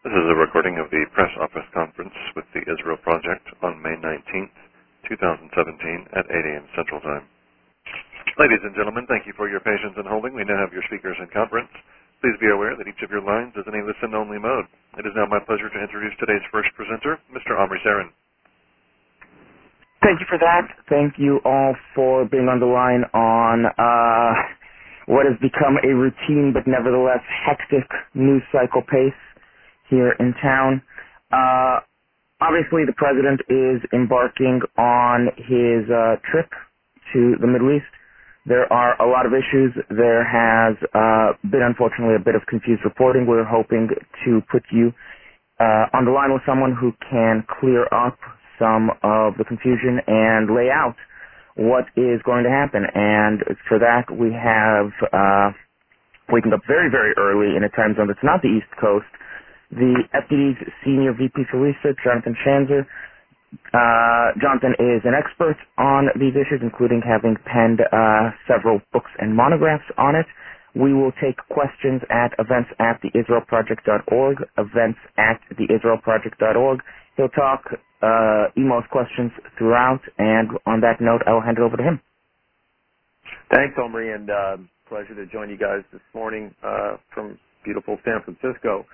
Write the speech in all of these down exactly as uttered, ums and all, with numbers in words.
This is a recording of the press office conference with the Israel Project on May nineteenth, two thousand seventeen at eight a.m. Central Time. Ladies and gentlemen, thank you for your patience in holding. We now have your speakers in conference. Please be aware that each of your lines is in a listen-only mode. It is now my pleasure to introduce today's first presenter, Mister Omri Sarin. Thank you for that. Thank you all for being on the line on uh, what has become a routine but nevertheless hectic news cycle pace here in town. Uh, obviously, the president is embarking on his uh, trip to the Middle East. There are a lot of issues. There has uh, been, unfortunately, a bit of confused reporting. We're hoping to put you uh, on the line with someone who can clear up some of the confusion and lay out what is going to happen. And for that, we have uh, waking up very, very early in a time zone that's not the East Coast. The F D D's Senior V P for Research, Jonathan Schanzer. Uh, Jonathan is an expert on these issues, including having penned uh, several books and monographs on it. We will take questions at events at the israel project dot org, events at the israel project dot org. He'll talk, uh, email questions throughout, and on that note, I will hand it over to him. Thanks, Omri, and uh, pleasure to join you guys this morning uh, from beautiful San Francisco.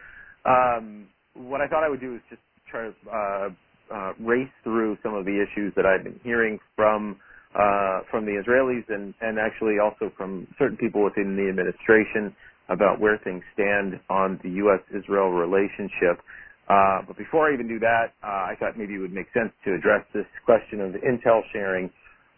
Um, what I thought I would do is just try to uh, uh, race through some of the issues that I've been hearing from uh, from the Israelis and, and actually also from certain people within the administration about where things stand on the U S Israel relationship. Uh, but before I even do that, uh, I thought maybe it would make sense to address this question of intel sharing.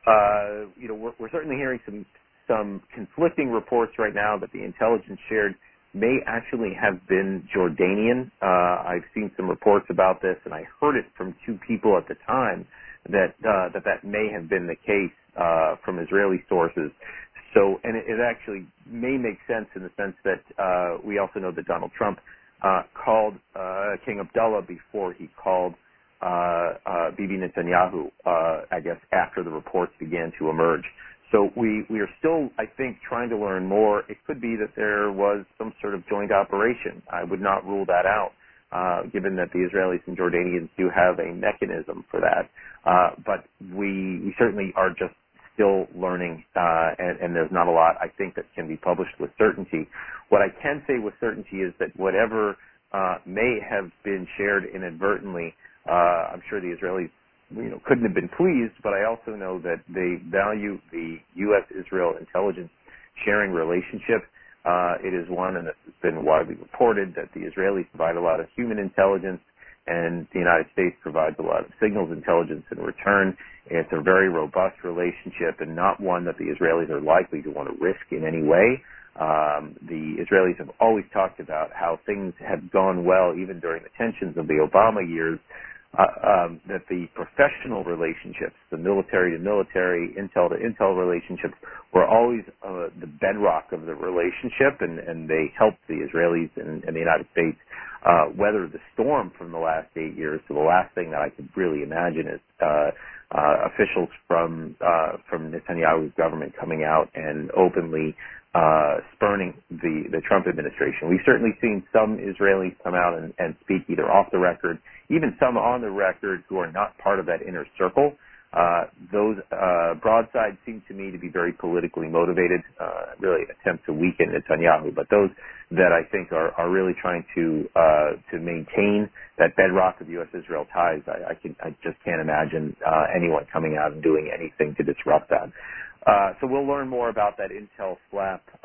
Uh, you know, we're, we're certainly hearing some some conflicting reports right now that the intelligence shared may actually have been Jordanian. Uh, I've seen some reports about this, and I heard it from two people at the time that uh, that that may have been the case uh, from Israeli sources. So, and it, it actually may make sense in the sense that uh, we also know that Donald Trump uh, called uh, King Abdullah before he called uh, uh, Bibi Netanyahu, uh, I guess, after the reports began to emerge. So we, we are still, I think, trying to learn more. It could be that there was some sort of joint operation. I would not rule that out, uh, given that the Israelis and Jordanians do have a mechanism for that. Uh, but we, we certainly are just still learning, uh, and, and there's not a lot, I think, that can be published with certainty. What I can say with certainty is that whatever uh, may have been shared inadvertently, uh, I'm sure the Israelis you know, couldn't have been pleased, but I also know that they value the U S Israel intelligence sharing relationship. Uh, it is one, and it's been widely reported, that the Israelis provide a lot of human intelligence, and the United States provides a lot of signals intelligence in return. It's a very robust relationship, and not one that the Israelis are likely to want to risk in any way. Um, the Israelis have always talked about how things have gone well, even during the tensions of the Obama years. Uh, um, that the professional relationships, the military-to-military, intel-to-intel relationships, were always uh, the bedrock of the relationship, and, and they helped the Israelis and, and the United States uh, weather the storm from the last eight years. So the last thing that I could really imagine is uh, uh, officials from uh, from Netanyahu's government coming out and openly uh, spurning the, the Trump administration. We've certainly seen some Israelis come out and, and speak either off the record, even some on the record who are not part of that inner circle. Uh, those uh, broadsides seem to me to be very politically motivated, uh, really attempt to weaken Netanyahu. But those that I think are, are really trying to uh, to maintain that bedrock of U S Israel ties, I, I, can, I just can't imagine uh, anyone coming out and doing anything to disrupt that. Uh, so we'll learn more about that intel slap, uh,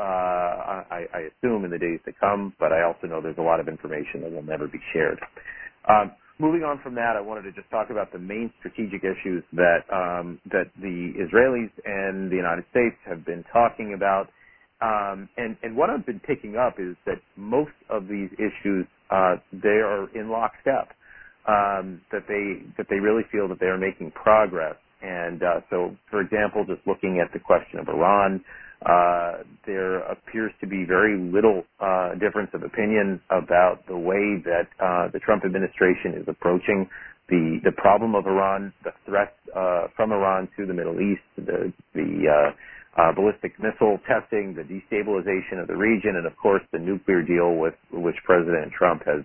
I, I assume, in the days to come, but I also know there's a lot of information that will never be shared. Um, moving on from that, I wanted to just talk about the main strategic issues that um, that the Israelis and the United States have been talking about. Um, and, and what I've been picking up is that most of these issues, uh, they are in lockstep, um, that they that they really feel that they are making progress. And uh, so, for example, just looking at the question of Iran, uh, there appears to be very little uh, difference of opinion about the way that uh, the Trump administration is approaching the the problem of Iran, the threats uh, from Iran to the Middle East, the the uh, uh, ballistic missile testing, the destabilization of the region, and of course the nuclear deal with which President Trump has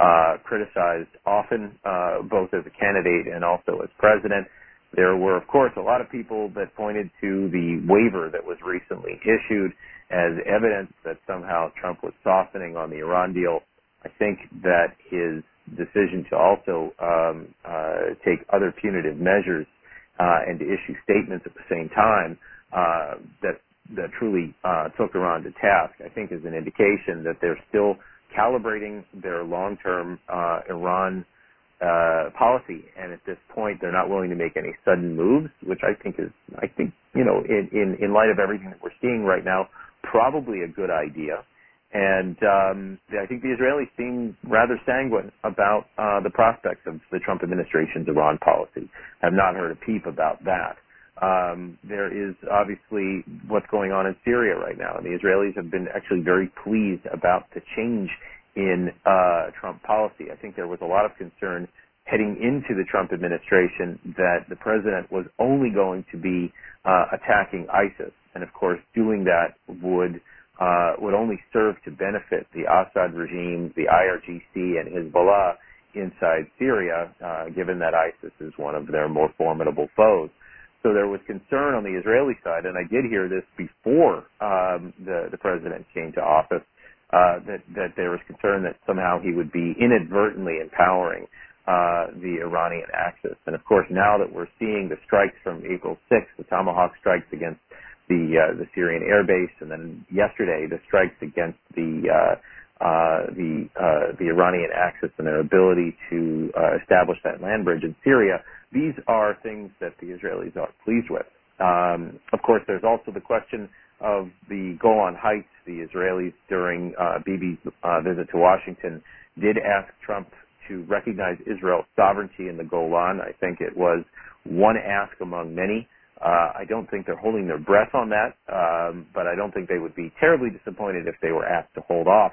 uh, criticized often, uh, both as a candidate and also as president. There were, of course, a lot of people that pointed to the waiver that was recently issued as evidence that somehow Trump was softening on the Iran deal. I think that his decision to also um, uh, take other punitive measures uh, and to issue statements at the same time uh, that that truly uh, took Iran to task, I think, is an indication that they're still calibrating their long-term uh, Iran uh, policy, and at this point, they're not willing to make any sudden moves, which I think is, I think, you know, in, in, in light of everything that we're seeing right now, probably a good idea. And um, I think the Israelis seem rather sanguine about uh, the prospects of the Trump administration's Iran policy. Have not heard a peep about that. Um, there is obviously what's going on in Syria right now, and the Israelis have been actually very pleased about the change in uh, Trump policy. I think there was a lot of concern heading into the Trump administration that the president was only going to be uh, attacking ISIS, and of course doing that would uh, would only serve to benefit the Assad regime, the I R G C, and Hezbollah inside Syria, uh, given that ISIS is one of their more formidable foes. So there was concern on the Israeli side, and I did hear this before um, the, the president came to office, uh, that, that there was concern that somehow he would be inadvertently empowering uh, the Iranian axis. And of course, now that we're seeing the strikes from April sixth, the Tomahawk strikes against the uh, the Syrian air base, and then yesterday the strikes against the uh, uh, the uh, the Iranian axis and their ability to uh, establish that land bridge in Syria. These are things that the Israelis are pleased with. Um, of course, there's also the question of the Golan Heights. The Israelis, during uh, Bibi's uh, visit to Washington, did ask Trump to recognize Israel's sovereignty in the Golan. I think it was one ask among many. Uh, I don't think they're holding their breath on that, um, but I don't think they would be terribly disappointed if they were asked to hold off.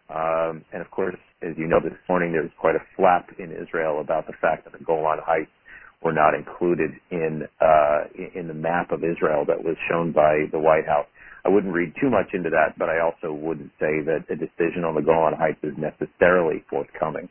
Um, and of course, as you know, this morning there was quite a flap in Israel about the fact that the Golan Heights were not included in uh, in the map of Israel that was shown by the White House. I wouldn't read too much into that, but I also wouldn't say that a decision on the Golan Heights is necessarily forthcoming.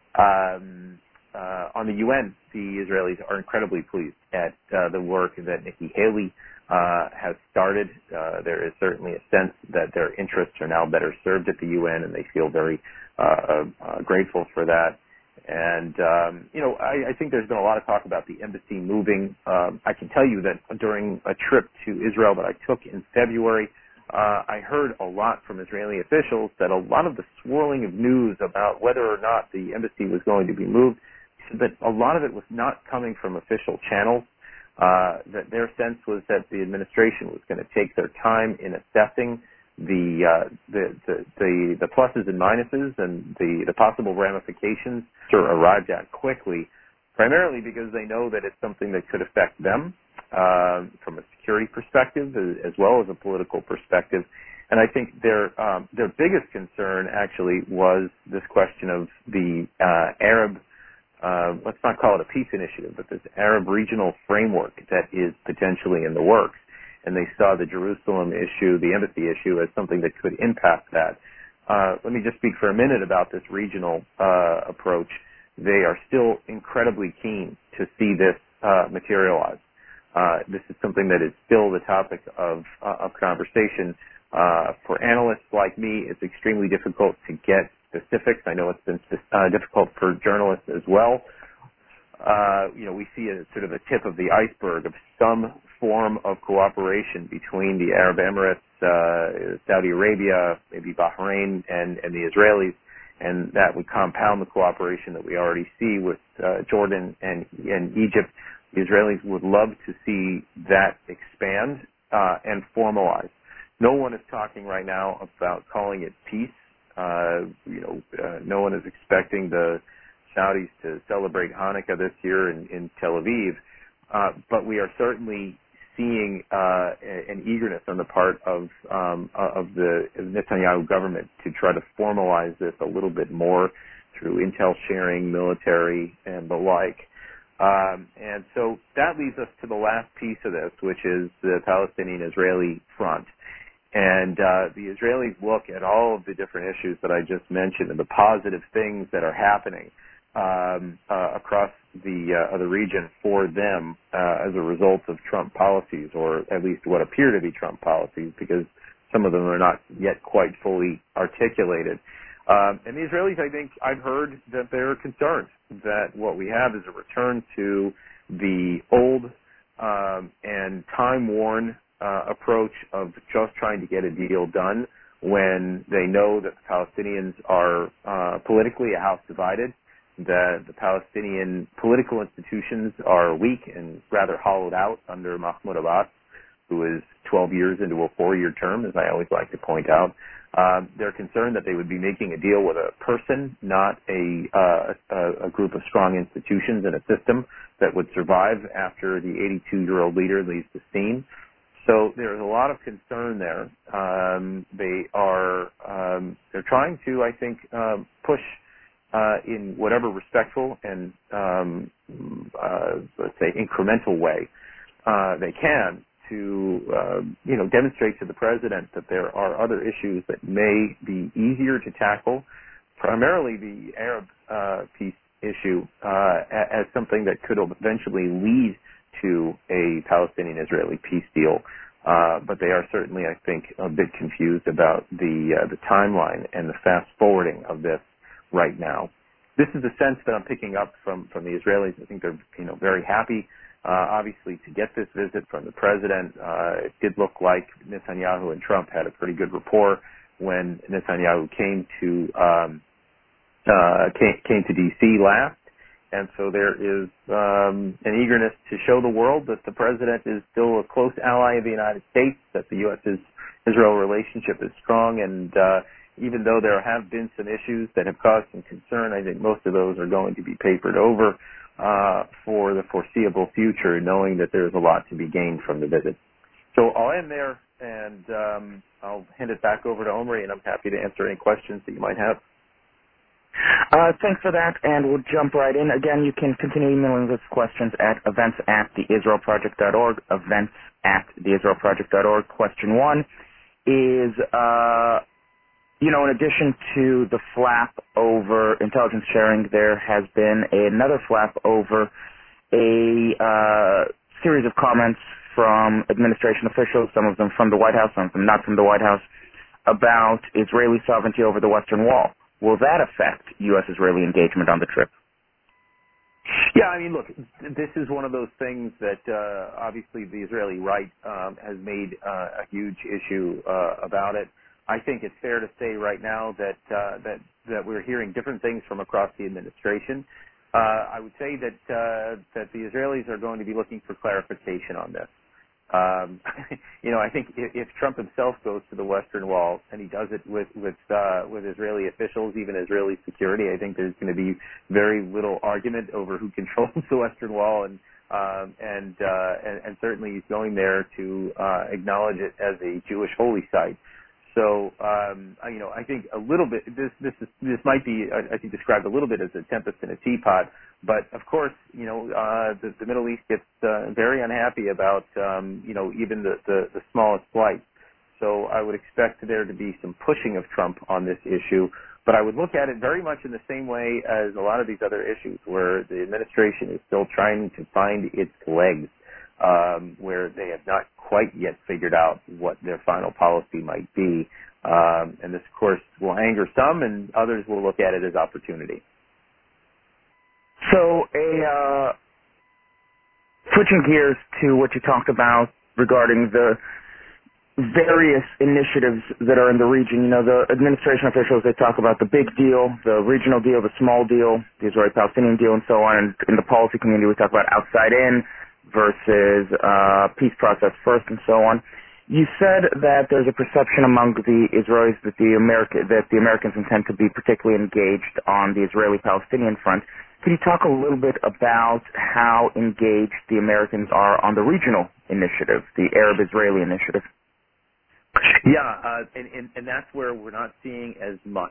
Um, uh, on the U N, the Israelis are incredibly pleased at uh, the work that Nikki Haley uh, has started. Uh, there is certainly a sense that their interests are now better served at the U N, and they feel very uh, uh, grateful for that. And, um, you know, I, I think there's been a lot of talk about the embassy moving. Um, I can tell you that during a trip to Israel that I took in February, uh, I heard a lot from Israeli officials that a lot of the swirling of news about whether or not the embassy was going to be moved, that a lot of it was not coming from official channels, uh, that their sense was that the administration was going to take their time in assessing the, uh, the, the, the, the pluses and minuses and the, the possible ramifications are arrived at quickly, primarily because they know that it's something that could affect them, uh, from a security perspective as well as a political perspective. And I think their, um, their biggest concern actually was this question of the, uh, Arab, uh, let's not call it a peace initiative, but this Arab regional framework that is potentially in the works. And they saw the Jerusalem issue, the embassy issue, as something that could impact that. Uh, let me just speak for a minute about this regional uh, approach. They are still incredibly keen to see this uh, materialize. Uh, this is something that is still the topic of, uh, of conversation. Uh, for analysts like me, it's extremely difficult to get specifics. I know it's been uh, difficult for journalists as well. Uh, you know, we see a sort of a tip of the iceberg of some form of cooperation between the Arab Emirates, uh, Saudi Arabia, maybe Bahrain, and, and the Israelis, and that would compound the cooperation that we already see with uh, Jordan and, and Egypt. The Israelis would love to see that expand uh, and formalize. No one is talking right now about calling it peace. Uh, you know, uh, no one is expecting the Saudis to celebrate Hanukkah this year in, in Tel Aviv, uh, but we are certainly seeing uh, an eagerness on the part of um, of the Netanyahu government to try to formalize this a little bit more through intel sharing, military, and the like. Um, and so that leads us to the last piece of this, which is the Palestinian-Israeli front. And uh, the Israelis look at all of the different issues that I just mentioned and the positive things that are happening um, uh, across the uh, the region for them uh, as a result of Trump policies, or at least what appear to be Trump policies, because some of them are not yet quite fully articulated. Um, and the Israelis, I think, I've heard that they're concerned that what we have is a return to the old um, and time-worn Uh, approach of just trying to get a deal done when they know that the Palestinians are uh, politically a house divided, that the Palestinian political institutions are weak and rather hollowed out under Mahmoud Abbas, who is twelve years into a four-year term, as I always like to point out. Um, they're concerned that they would be making a deal with a person, not a, uh, a, a group of strong institutions and a system that would survive after the eighty-two-year-old leader leaves the scene. So there's a lot of concern there. Um, they are um, they're trying to, I think, um, push uh, in whatever respectful and um, uh, let's say incremental way uh, they can to uh, you know demonstrate to the president that there are other issues that may be easier to tackle, primarily the Arab uh, peace issue, uh, as something that could eventually lead to a Palestinian-Israeli peace deal. Uh, but they are certainly, I think, a bit confused about the uh, the timeline and the fast-forwarding of this right now. This is the sense that I'm picking up from, from the Israelis. I think they're you know very happy, uh, obviously, to get this visit from the president. Uh, it did look like Netanyahu and Trump had a pretty good rapport when Netanyahu came to um, uh, came, came to D C last. And so there is um, an eagerness to show the world that the president is still a close ally of the United States, that the U S Israel relationship is strong, and uh, even though there have been some issues that have caused some concern, I think most of those are going to be papered over uh, for the foreseeable future, knowing that there's a lot to be gained from the visit. So I'll end there, and um, I'll hand it back over to Omri, and I'm happy to answer any questions that you might have. Uh, thanks for that, and we'll jump right in. Again, you can continue emailing us questions at events at the israel project dot org, events at the israel project dot org. Question one is, uh, you know, in addition to the flap over intelligence sharing, there has been another flap over a uh, series of comments from administration officials, some of them from the White House, some of them not from the White House, about Israeli sovereignty over the Western Wall. Will that affect U S-Israeli engagement on the trip? Yeah, I mean, look, this is one of those things that uh, obviously the Israeli right um, has made uh, a huge issue uh, about it. I think it's fair to say right now that uh, that that we're hearing different things from across the administration. Uh, I would say that uh, that the Israelis are going to be looking for clarification on this. Um, you know, I think if, if Trump himself goes to the Western Wall and he does it with with uh, with Israeli officials, even Israeli security, I think there's going to be very little argument over who controls the Western Wall, and um, and, uh, and and certainly he's going there to uh, acknowledge it as a Jewish holy site. So, um, you know, I think a little bit, this, this is, this might be, I think, described a little bit as a tempest in a teapot, but of course, you know, uh, the, the Middle East gets, uh, very unhappy about, um, you know, even the, the, the smallest slight. So I would expect there to be some pushing of Trump on this issue, but I would look at it very much in the same way as a lot of these other issues where the administration is still trying to find its legs. Um, where they have not quite yet figured out what their final policy might be. Um, and this, of course, will anger some, and others will look at it as opportunity. So, a uh, switching gears to what you talked about regarding the various initiatives that are in the region. You know, the administration officials, they talk about the big deal, the regional deal, the small deal, the Israeli-Palestinian deal, and so on. And in the policy community, we talk about outside in versus uh, peace process first, and so on. You said that there's a perception among the Israelis that the America that the Americans intend to be particularly engaged on the Israeli-Palestinian front. Can you talk a little bit about how engaged the Americans are on the regional initiative, the Arab-Israeli initiative? Yeah, uh, and, and, and that's where we're not seeing as much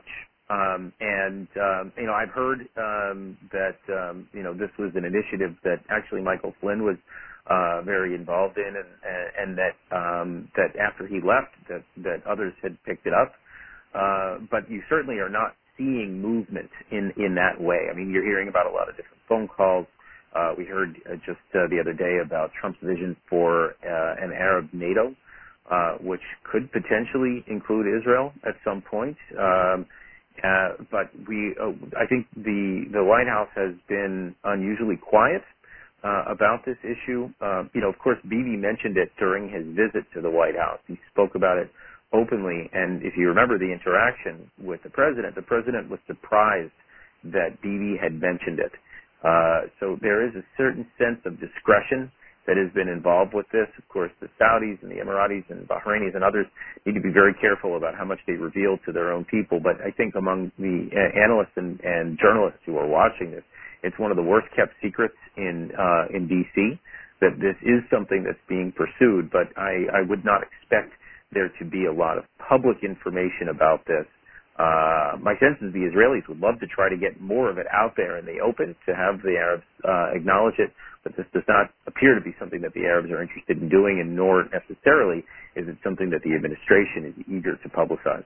Um, and, um, you know, I've heard um, that, um, you know, this was an initiative that actually Michael Flynn was uh, very involved in, and, and that um, that after he left, that, that others had picked it up. Uh, but you certainly are not seeing movement in, in that way. I mean, you're hearing about a lot of different phone calls. Uh, we heard uh, just uh, the other day about Trump's vision for uh, an Arab NATO, uh, which could potentially include Israel at some point. Um, uh, but we, uh, I think the the White House has been unusually quiet uh, about this issue. Uh, you know, of course, Bibi mentioned it during his visit to the White House. He spoke about it openly, and if you remember the interaction with the president, the president was surprised that Bibi had mentioned it. Uh, so there is a certain sense of discretion that has been involved with this. Of course, the Saudis and the Emiratis and Bahrainis and others need to be very careful about how much they reveal to their own people. But I think among the uh, analysts and, and journalists who are watching this, it's one of the worst kept secrets in uh, in D C that this is something that's being pursued. But I, I would not expect there to be a lot of public information about this. Uh, my sense is the Israelis would love to try to get more of it out there in the open, to have the Arabs uh, acknowledge it, but this does not appear to be something that the Arabs are interested in doing, and nor necessarily is it something that the administration is eager to publicize.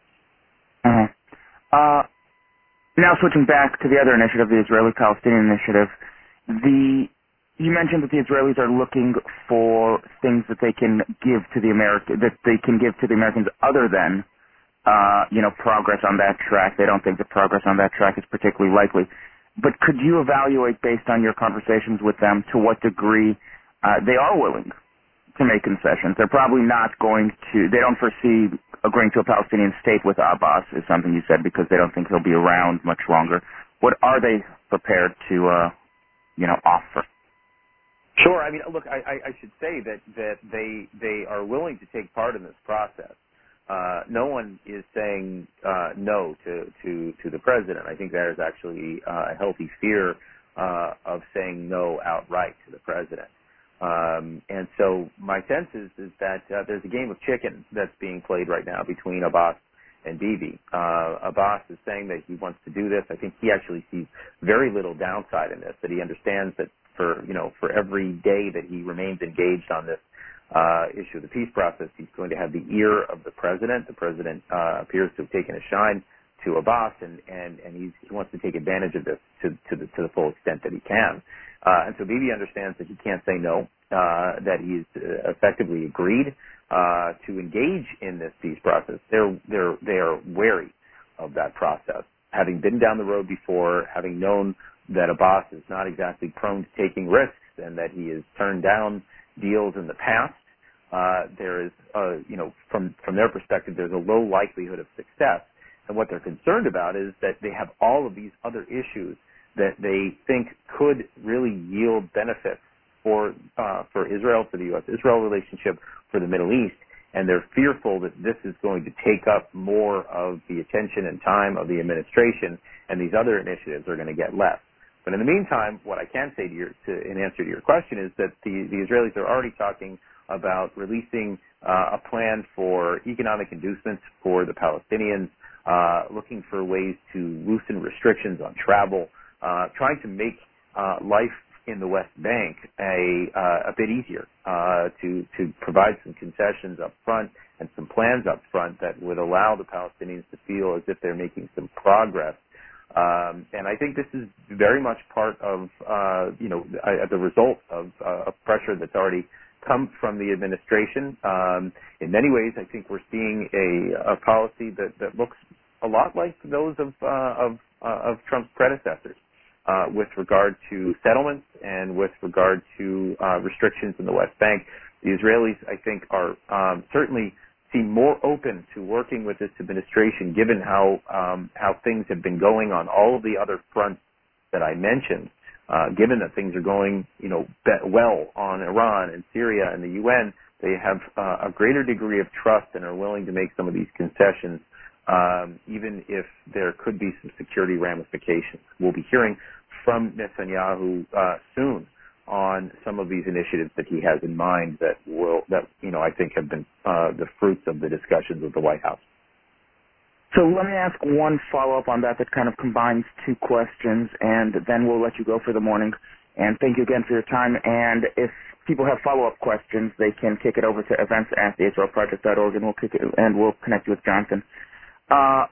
Uh-huh. Uh, now switching back to the other initiative, the Israeli-Palestinian initiative, the you mentioned that the Israelis are looking for things that they can give to the America that they can give to the Americans other than Uh, you know, progress on that track. They don't think that progress on that track is particularly likely. But could you evaluate, based on your conversations with them, to what degree uh, they are willing to make concessions? They're probably not going to, they don't foresee agreeing to a Palestinian state with Abbas, is something you said, because they don't think he'll be around much longer. What are they prepared to, uh, you know, offer? Sure. I mean, look, I, I, I should say that, that they, they are willing to take part in this process. Uh, no one is saying uh, no to, to, to the president. I think there is actually uh, a healthy fear uh, of saying no outright to the president. Um, and so my sense is, is that uh, there's a game of chicken that's being played right now between Abbas and Bibi. Uh, Abbas is saying that he wants to do this. I think he actually sees very little downside in this, that he understands that for, you know, for every day that he remains engaged on this Uh, issue of the peace process, he's going to have the ear of the president. The president uh, appears to have taken a shine to Abbas, and and and he's, he wants to take advantage of this to to the to the full extent that he can. Uh, and so Bibi understands that he can't say no. Uh, that he's uh, effectively agreed uh, to engage in this peace process. They're they're they are wary of that process, having been down the road before, having known that Abbas is not exactly prone to taking risks, and that he has turned down deals in the past. Uh, there is, uh, you know, from, from their perspective, there's a low likelihood of success. And what they're concerned about is that they have all of these other issues that they think could really yield benefits for, uh, for Israel, for the U S Israel relationship, for the Middle East. And they're fearful that this is going to take up more of the attention and time of the administration, and these other initiatives are going to get less. But in the meantime, what I can say to your, to, in answer to your question is that the, the Israelis are already talking about releasing uh, a plan for economic inducements for the Palestinians, uh, looking for ways to loosen restrictions on travel, uh, trying to make uh, life in the West Bank a, uh, a bit easier, uh, to, to provide some concessions up front and some plans up front that would allow the Palestinians to feel as if they're making some progress. Um, and I think this is very much part of, uh, you know, uh, the result of uh, a pressure that's already come from the administration. Um, in many ways, I think we're seeing a, a policy that, that looks a lot like those of, uh, of, uh, of Trump's predecessors uh, with regard to settlements and with regard to uh, restrictions in the West Bank. The Israelis, I think, are um, certainly seem more open to working with this administration, given how um, how things have been going on all of the other fronts that I mentioned. Uh, given that things are going, you know, be- well on Iran and Syria and the U N, they have uh, a greater degree of trust and are willing to make some of these concessions, um, even if there could be some security ramifications. We'll be hearing from Netanyahu uh, soon on some of these initiatives that he has in mind that will, that, you know, I think have been uh, the fruits of the discussions with the White House. So let me ask one follow-up on that that kind of combines two questions, and then we'll let you go for the morning. And thank you again for your time. And if people have follow-up questions, they can kick it over to events at the israel project dot org, and we'll kick it, and we'll connect you with Jonathan. Uh,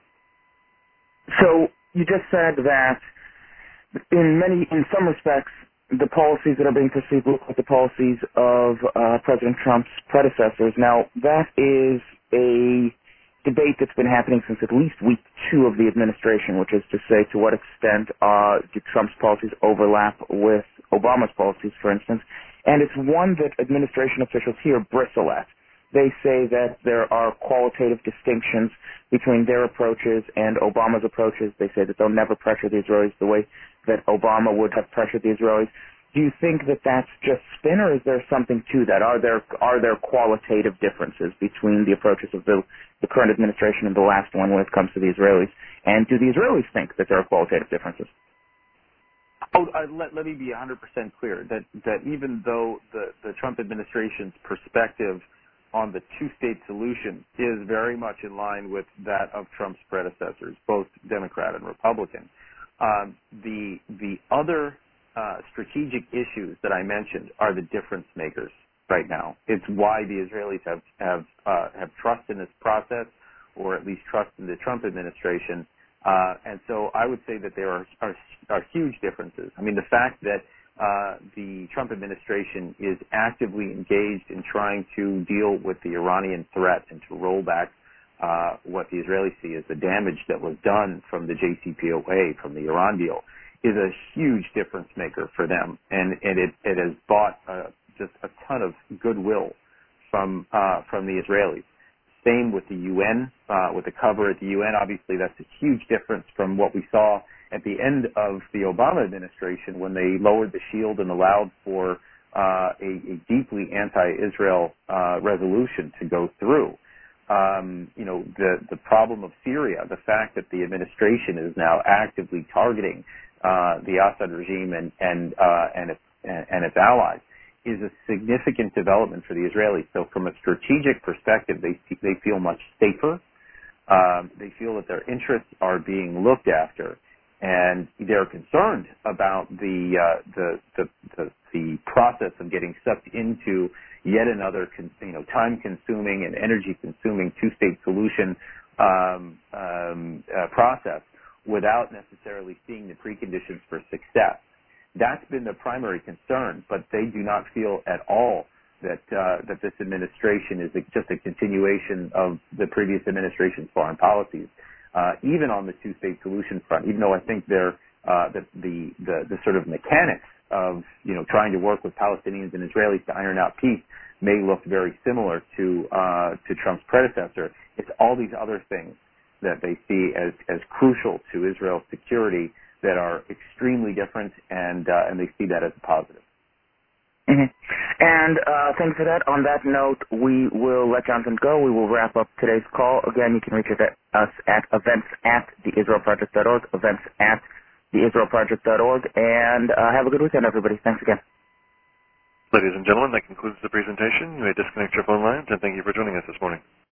so you just said that in many, in some respects, the policies that are being pursued look like the policies of uh, President Trump's predecessors. Now, that is a debate that's been happening since at least week two of the administration, which is to say to what extent uh, do Trump's policies overlap with Obama's policies, for instance. And it's one that administration officials here bristle at. They say that there are qualitative distinctions between their approaches and Obama's approaches. They say that they'll never pressure the Israelis the way that Obama would have pressured the Israelis. Do you think that that's just spin, or is there something to that? Are there are there qualitative differences between the approaches of the, the current administration and the last one when it comes to the Israelis? And do the Israelis think that there are qualitative differences? Oh, uh, let, let me be one hundred percent clear that, that even though the, the Trump administration's perspective on the two-state solution is very much in line with that of Trump's predecessors, both Democrat and Republican, um, the the other uh, strategic issues that I mentioned are the difference makers right now. It's why the Israelis have have uh, have trust in this process, or at least trust in the Trump administration. Uh, and so I would say that there are, are are huge differences. I mean, the fact that uh, the Trump administration is actively engaged in trying to deal with the Iranian threat and to roll back uh, what the Israelis see as the damage that was done from the J C P O A, from the Iran deal, is a huge difference maker for them, and and it it has bought uh, just a ton of goodwill from uh, from the Israelis. Same with the U N, uh, with the cover at the U N. Obviously, that's a huge difference from what we saw at the end of the Obama administration when they lowered the shield and allowed for uh, a, a deeply anti-Israel uh, resolution to go through. Um, you know, the, the problem of Syria, the fact that the administration is now actively targeting uh, the Assad regime and and uh, and, its, and its allies, is a significant development for the Israelis. So from a strategic perspective, they they feel much safer. Um, they feel that their interests are being looked after, and they're concerned about the uh, the, the the the process of getting sucked into yet another con- you know time-consuming and energy-consuming two-state solution um, um, uh, process without necessarily seeing the preconditions for success. That's been the primary concern, but they do not feel at all that uh, that this administration is a, just a continuation of the previous administration's foreign policies, uh, even on the two-state solution front. Even though I think they're uh, the, the the the sort of mechanics of you know trying to work with Palestinians and Israelis to iron out peace may look very similar to uh, to Trump's predecessor. It's all these other things that they see as as crucial to Israel's security that are extremely different, and uh, and they see that as a positive. Mm-hmm. And uh, thanks for that. On that note, we will let Jonathan go. We will wrap up today's call. Again, you can reach us at events at the israel project dot org, events at the israel project dot org, and uh, have a good weekend, everybody. Thanks again. Ladies and gentlemen, that concludes the presentation. You may disconnect your phone lines, and thank you for joining us this morning.